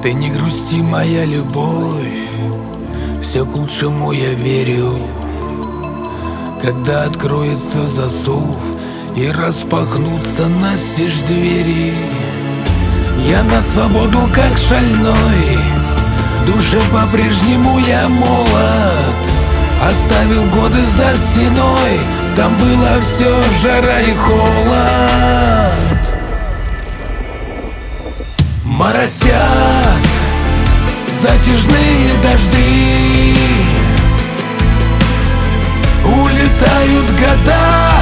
Ты не грусти, моя любовь, все к лучшему я верю. Когда откроется засов и распахнутся настежь двери, я на свободу как шальной, в душе по-прежнему я молод. Оставил годы за стеной, там было все жара и холод. Моросят затяжные дожди, улетают года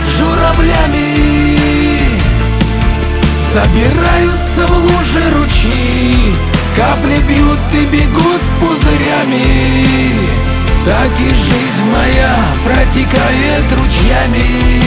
журавлями, собираются в лужи ручьи, капли бьют и бегут пузырями. Так и жизнь моя протекает ручьями.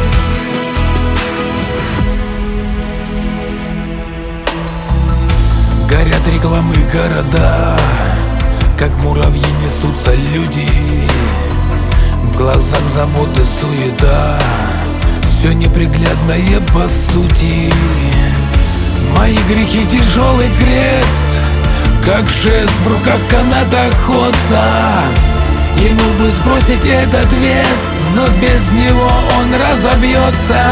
Горят рекламы города, как муравьи несутся люди. В глазах заботы суета, все неприглядное по сути. Мои грехи тяжелый крест, как шест в руках канатоходца. Ему бы сбросить этот вес, но без него он разобьется.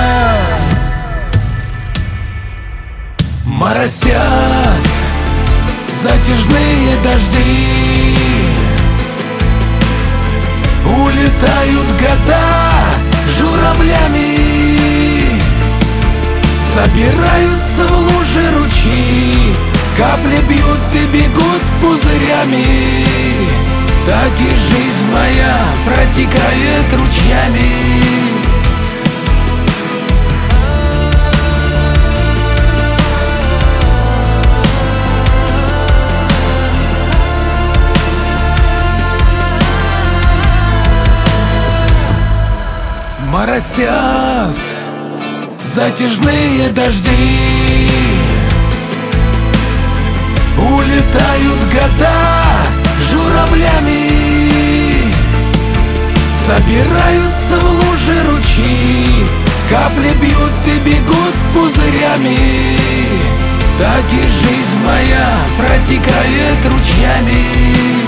Моросят затяжные дожди, улетают года журавлями, собираются в лужи ручьи, капли бьют и бегут пузырями. Так и жизнь моя протекает ручьями. Моросят затяжные дожди, улетают года журавлями, собираются в лужи ручьи, капли бьют и бегут пузырями. Так и жизнь моя протекает ручьями.